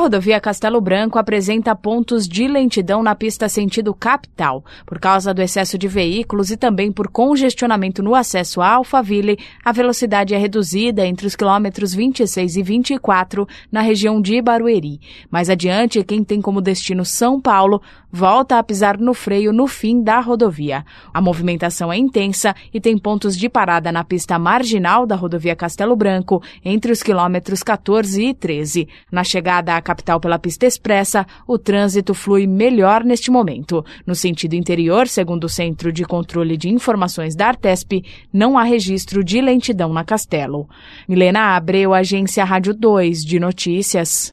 rodovia Castelo Branco apresenta pontos de lentidão na pista sentido capital, por causa do excesso de veículos e também por congestionamento no acesso a Alphaville. A velocidade é reduzida entre os quilômetros 26 e 24 na região de Barueri. Mais adiante, quem tem como destino São Paulo volta a pisar no freio no fim da rodovia. A movimentação é intensa e tem pontos de parada na pista marginal da rodovia Castelo Branco, entre os quilômetros 14 e 13. Na chegada à capital pela pista expressa, o trânsito flui melhor neste momento. No sentido interior, segundo o Centro de Controle de Informações da Artesp, não há registro de lentidão na Castelo. Milena Abreu, Agência Rádio 2 de Notícias.